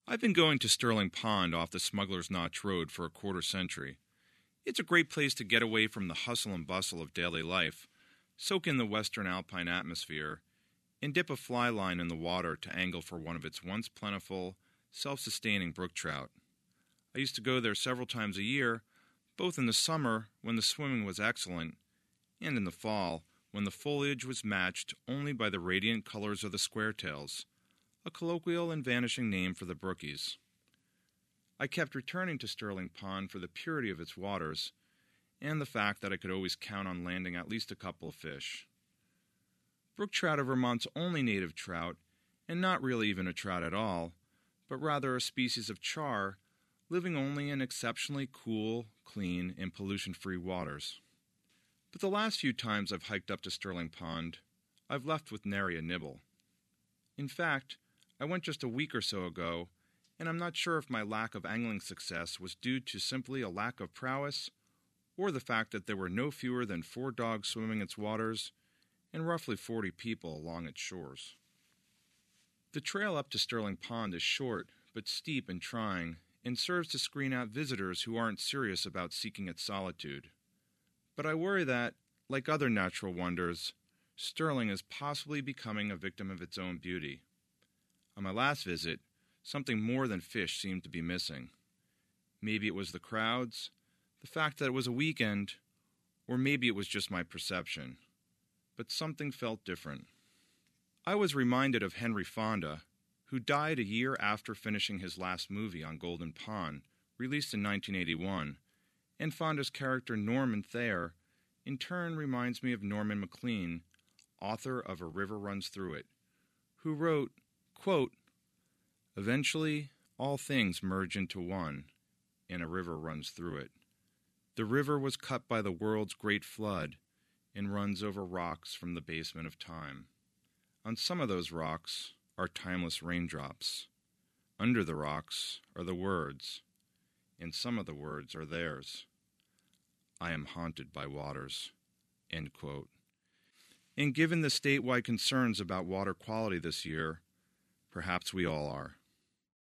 I've been going to Sterling Pond off the Smuggler's Notch Road for a quarter century. It's a great place to get away from the hustle and bustle of daily life, soak in the western alpine atmosphere, and dip a fly line in the water to angle for one of its once plentiful, self-sustaining brook trout. I used to go there several times a year, both in the summer when the swimming was excellent, and in the fall when the foliage was matched only by the radiant colors of the squaretails, a colloquial and vanishing name for the brookies. I kept returning to Sterling Pond for the purity of its waters, and the fact that I could always count on landing at least a couple of fish. Brook trout are Vermont's only native trout, and not really even a trout at all, but rather a species of char living only in exceptionally cool, clean, and pollution-free waters. But the last few times I've hiked up to Sterling Pond, I've left with nary a nibble. In fact, I went just a week or so ago, and I'm not sure if my lack of angling success was due to simply a lack of prowess, or the fact that there were no fewer than 4 dogs swimming its waters, and roughly 40 people along its shores. The trail up to Sterling Pond is short, but steep and trying, and serves to screen out visitors who aren't serious about seeking its solitude. But I worry that, like other natural wonders, Sterling is possibly becoming a victim of its own beauty. On my last visit, something more than fish seemed to be missing. Maybe it was the crowds, the fact that it was a weekend, or maybe it was just my perception. But something felt different. I was reminded of Henry Fonda, who died a year after finishing his last movie on Golden Pond, released in 1981, and Fonda's character Norman Thayer in turn reminds me of Norman Maclean, author of A River Runs Through It, who wrote, quote, "Eventually, all things merge into one, and a river runs through it. The river was cut by the world's great flood and runs over rocks from the basement of time. On some of those rocks are timeless raindrops. Under the rocks are the words, and some of the words are theirs. I am haunted by waters." End quote. And given the statewide concerns about water quality this year, perhaps we all are.